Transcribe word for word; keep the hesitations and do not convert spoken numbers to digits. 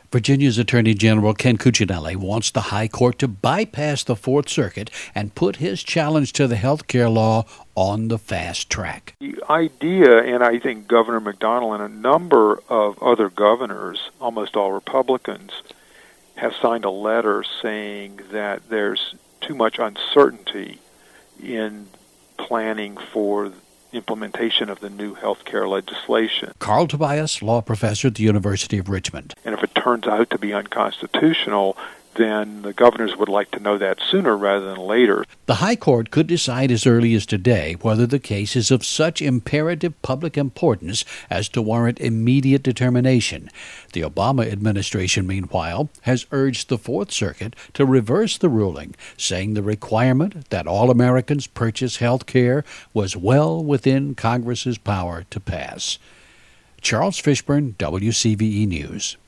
Virginia's Attorney General Ken Cuccinelli wants the High Court to bypass the Fourth Circuit and put his challenge to the health care law on the fast track. The idea, and I think Governor McDonnell and a number of other governors, almost all Republicans, have signed a letter saying that there's too much uncertainty in planning for implementation of the new health care legislation. Carl Tobias, law professor at the University of Richmond. And if it turns out to be unconstitutional, then the governors would like to know that sooner rather than later. The High Court could decide as early as today whether the case is of such imperative public importance as to warrant immediate determination. The Obama administration, meanwhile, has urged the Fourth Circuit to reverse the ruling, saying the requirement that all Americans purchase health care was well within Congress's power to pass. Charles Fishburne, W C V E News.